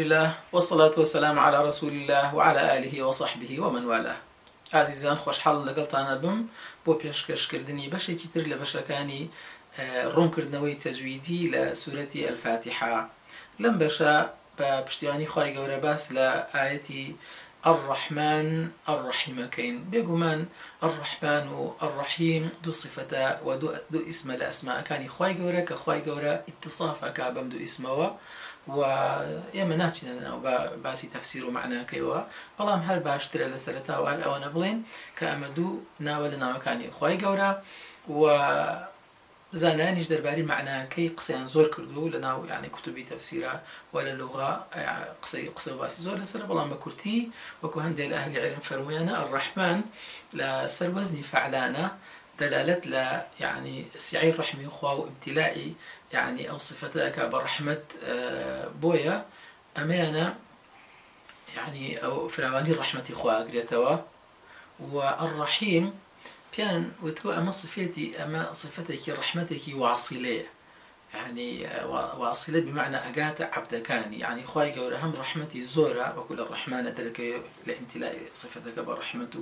لله والصلاة والسلام على رسول الله وعلى آله وصحبه ومن والاه. عزیزان خۆشحاڵ لەگەڵتانە بم بۆ پێشکەشکردنی بەشێکی تر لە بەشەکانی ڕوونکردنەوەی تەجویدی لە سورەتی ئەلفاتیحە. لەم بەشە بە پشتیوانی خوای گەورە باس لە ئاەتی الرحمن الرحیمەکەین. بێگومان الرحمن و الرحیم دوو صفەتە و دوو ئیسمە لە ئەسماءەکانی خوای گەورە کە خوای گەورە ئیتصافەکە بەم دوو ئیسمەوە و ئێمە ناچینە ناو باسی تەفسیر و معناکەیەوە، بەڵام هەر باشترە لە سەرەتاوە هەر ئەوەنە بڵێن کە ئەمە دوو ناوە لە ناوەکانی خوای گەورە و زانانیش دەرباری معناکەی قسەیان زۆر کردو لە ناو یعنی کتوبی تەفسیرە و لە لوغا قسە باسی زۆر لەسەر، بەڵام بە کورتی وەکو هەندێک لە ئەهلی عیلم فەرموویانە الرحمن لە سەر وەزنی فەعلانە دلالت لا يعني سعي رحمي خوا وابتلائي يعني أو صفتك برحمة بويا أمانة يعني أو فراواني رحمة خوا قريتوا. والرحيم كان وتو أما صفتي أما صفتك رحمتك واصلة، يعني واصلة بمعنى أجات عبدكاني، يعني خواي جور هم رحمتي زورة وكل الرحمن تلك لامتلاء صفتك برحمته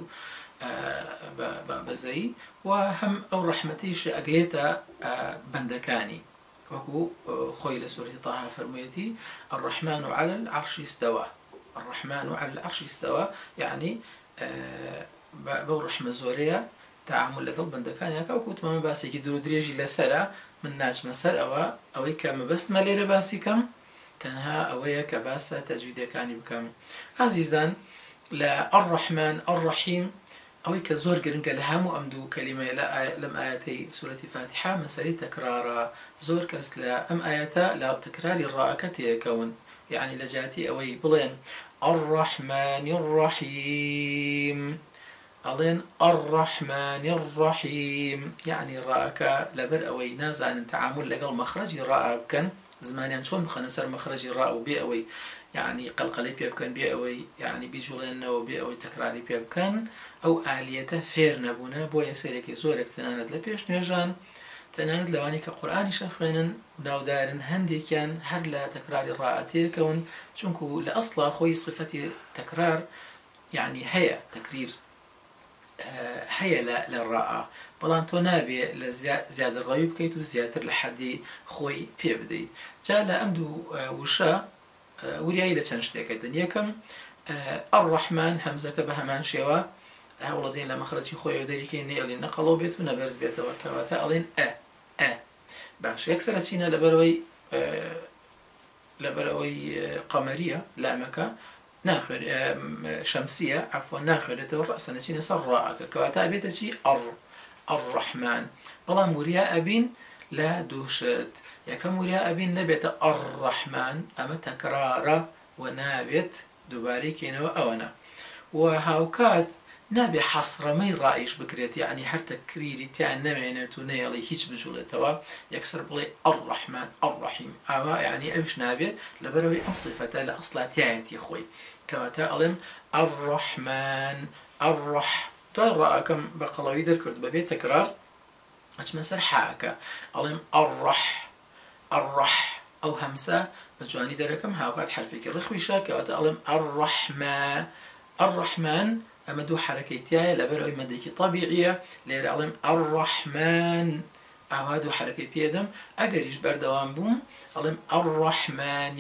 بزي وهم أو رحمتيش أجيتا بندكاني وكو خويل سورة طه فرميتي الرحمن على العرش استوى. الرحمن على العرش استوى يعني بو رحمة زورية تعامل لك بندكاني هكا وكو تمام باسي كي درو دريجي لسرا من ناج مسر أو كما بس مالير باسي كم تنها أويا كباسة تجويد كاني بكم. عزيزان لا الرحمن الرحيم أوي كزور قرنك لهم أمدو كلمة لم آياتي سورة فاتحة مسألة تكرار زور كس لا أم آياتا لا تكرار الراء كون يعني لجاتي أوي بلين الرحمن الرحيم ألين الرحمن الرحيم يعني الراء لبر أوي نازع تعامل لقل مخرج الراء بكن زمانيان شون بخنا سر مخرج الراء وبي أوي يعني قلقلي بيبكن بيأوي يعني بيجولين وبيأوي تكراري بيبكن أو آليته فير نبونا بويا سيرك زورك تناند لبيش نيجان تناند لواني كقرآن شخصين ناودارن هندي كان هر لا تكرار الراءتي كون چونكو لأصلا خوي صفتي تكرار يعني هي تكرير هي للراء بلان تو نابي لزيادة الرأي بكيتو زيادة لحدي خوي بيبدي جاء لأمدو وشا ورياي لتنشتك دنياكم الرحمن همزك بهمان شوا هؤلاء لما خرجي خوي ودريكيني ألين نقلوا بيت ونبرز بيت وكواتا ألين باش يكسر تشينا لبروي قمرية لامك ناخر شمسية عفوا ناخر الرأس نتشينا سراء كواتا بيت شي الرحمن بلا مريا أبين لا دوشت يكم مريا أبين نبت الرحمن أما تكرار ونابت دوباري كينو أونا وهاوكات نابي حصر مي رأيش بكريت يعني هر تكريري تاع نمينتو نيالي هيش بجولتوا يكسر بلي الرحمن الرحيم أما يعني أمش نابي لبروي أم صفة لأصلا تاعتي خوي كواتا ألم الرحمن تو رأكم بقلوي ذكرت ببيت تكرار أتمسر حاكا ألم الرح أو همسة بجواني دركم هاوكات حرفك الرخويشة كواتا ألم الرحمن أما دو حركيتيا لبروي مديكي طبيعية لير ألم الرحمن أو هادو حركي بيدم أقريش بردوان بوم ألم الرحمن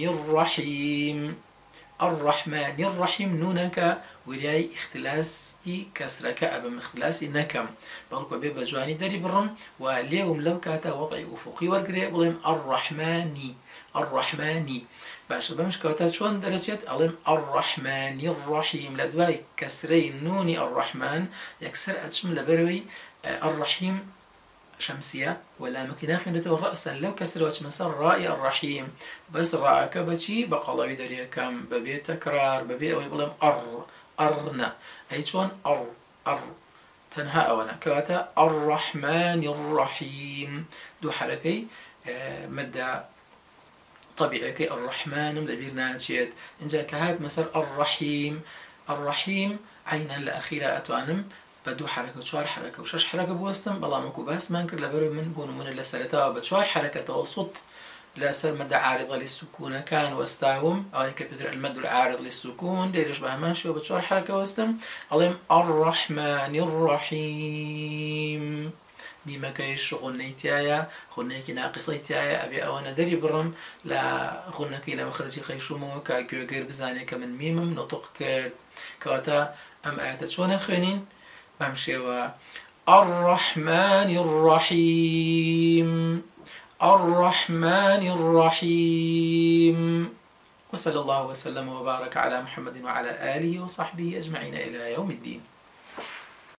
الرحيم نونك وراي اختلاسي كسرك أبم اختلاسي نكم بلقوا بيبا جواني داري برم واليوم لو كاتا وضعي أفقي والقريب بلهم الرحماني باش بمش كواتات شون درجات ألم الرحمن الرحيم لدواي كسري نوني الرحمن يكسر أتشم لبروي الرحيم شمسية ولا مكناخ نتو رأسا لو كسر وتمسر رأي الرحيم بس رأك بشي بقى دريا كم ببي تكرار ببي أو يقولهم أرنا أي شون تنها أونا كواتا الرحمن الرحيم دو حركي مدى طبيعي كي الرحمن مدبير ناتشيت إن جاء كهات مسر الرحيم عينا لأخيرا أتوانم بدو حركة وشوار حركة وشش حركة بوستم بلا مكو بس ما نكر لبرو من بون من اللي سرتها بتشوار حركة توسط لا سر مد عارضة للسكون كان واستاهم أو كبتر المد العارض للسكون ديرش بها ماشي وبتشور حركة واستم أظن الرحمن الرحيم ميما كيش غنيتايا غنيكي ناقصيتايا أبي أوانا دري برم لا غنكي لا مخرجي خيشمو كاكيو غير بزاني كمن ميمم نطق كرت كواتا أم آيات شونا خينين بمشي الرحمن الرحيم الرحمن الرحيم. وصلى الله وسلم وبارك على محمد وعلى آله وصحبه أجمعين إلى يوم الدين.